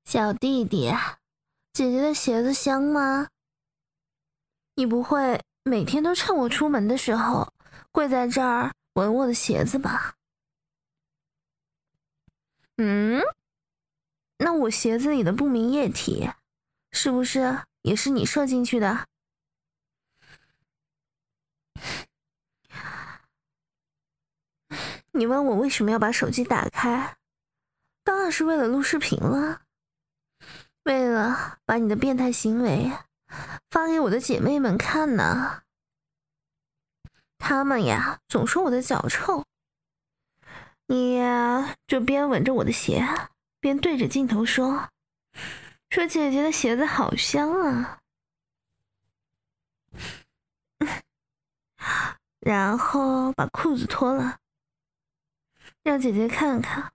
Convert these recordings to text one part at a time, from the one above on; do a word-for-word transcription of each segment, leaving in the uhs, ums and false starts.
小弟弟，姐姐的鞋子香吗？你不会每天都趁我出门的时候跪在这儿闻我的鞋子吧？嗯，那我鞋子里的不明液体，是不是也是你射进去的？你问我为什么要把手机打开，当然是为了录视频了，为了把你的变态行为发给我的姐妹们看呢。她们呀总说我的脚臭，你呀就边闻着我的鞋，边对着镜头说，说姐姐的鞋子好香啊。然后把裤子脱了，让姐姐看看。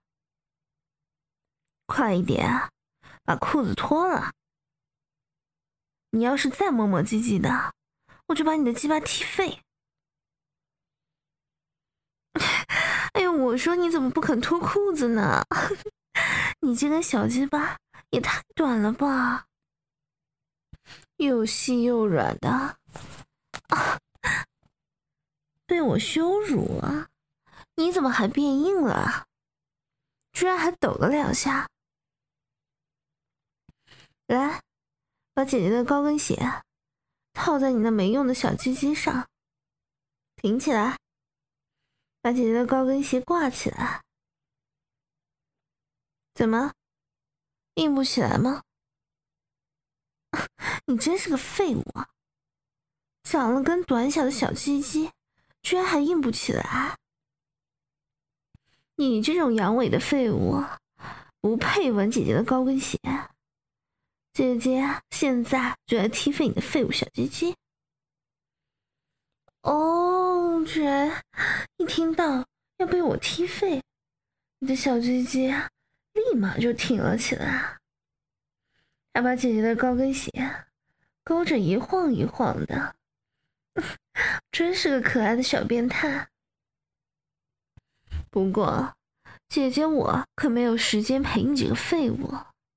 快一点，把裤子脱了。你要是再磨磨唧唧的，我就把你的鸡巴踢废。哎呦，我说你怎么不肯脱裤子呢？你这根小鸡巴也太短了吧，又细又软的，啊，被我羞辱啊！你怎么还变硬了啊？居然还抖了两下。来，把姐姐的高跟鞋套在你那没用的小鸡鸡上，挺起来，把姐姐的高跟鞋挂起来。怎么，硬不起来吗？你真是个废物啊！长了根短小的小鸡鸡，居然还硬不起来。你这种阳痿的废物，不配闻姐姐的高跟鞋。姐姐现在就来踢废你的废物小鸡鸡。哦，居然一听到要被我踢废，你的小鸡鸡立马就挺了起来，还把姐姐的高跟鞋勾着一晃一晃的，真是个可爱的小变态。不过姐姐我可没有时间陪你这个废物。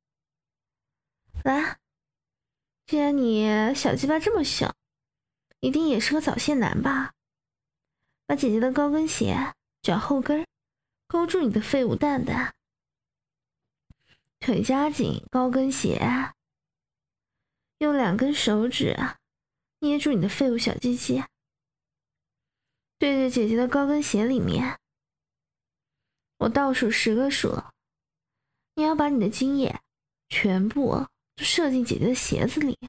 来，既然你小鸡巴这么小，一定也是个早泄男吧？把姐姐的高跟鞋脚后跟勾住你的废物蛋蛋，腿夹紧高跟鞋，用两根手指捏住你的废物小鸡鸡，对着姐姐的高跟鞋里面，我倒数十个数，你要把你的精液全部都射进姐姐的鞋子里。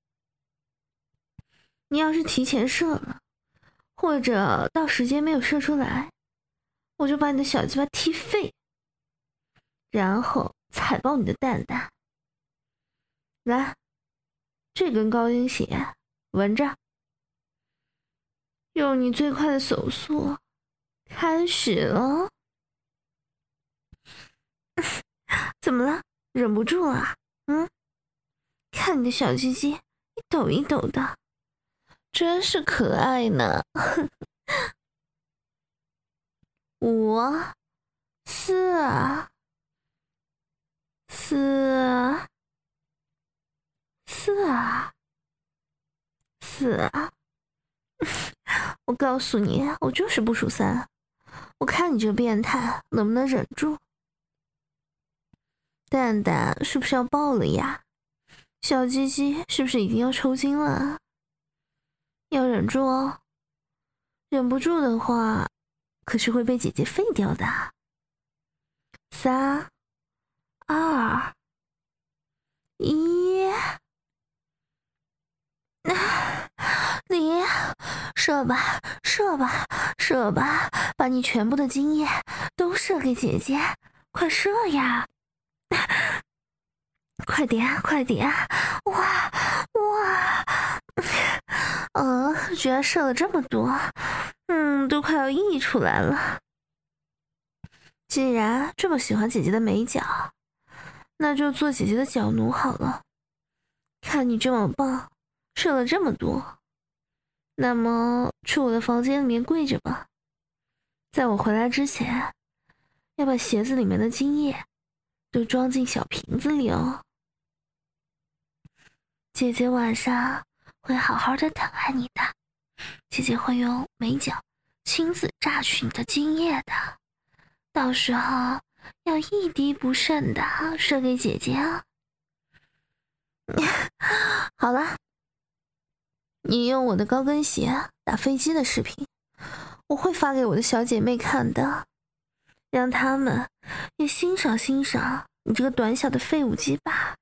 你要是提前射了，或者到时间没有射出来，我就把你的小鸡巴踢废，然后踩爆你的蛋蛋。来，这根高跟鞋闻着，用你最快的手速开始了。怎么了？忍不住了？嗯，看你的小鸡鸡一抖一抖的，真是可爱呢。五四四四啊四啊！我告诉你，我就是不数三，我看你这个变态能不能忍住。蛋蛋是不是要爆了呀？小鸡鸡是不是已经要抽筋了？要忍住哦，忍不住的话，可是会被姐姐废掉的。三、二、一，你射吧，射吧，射吧，把你全部的精液都射给姐姐，快射呀！快点，快点！哇哇！呃，居然射了这么多，嗯，都快要溢出来了。既然这么喜欢姐姐的美脚，那就做姐姐的脚奴好了。看你这么棒，射了这么多，那么去我的房间里面跪着吧。在我回来之前，要把鞋子里面的精液都装进小瓶子里哦。姐姐晚上会好好的疼爱你的，姐姐会用美脚亲自榨取你的精液的，到时候要一滴不剩的射给姐姐啊。好了，你用我的高跟鞋打飞机的视频，我会发给我的小姐妹看的，让她们也欣赏欣赏你这个短小的废物鸡巴。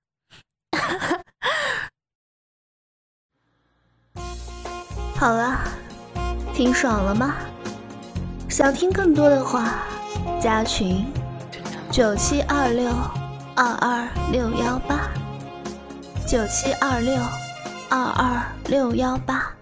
好了，听爽了吗？想听更多的话，加群九七二六二二六幺八九七二六二二六幺八。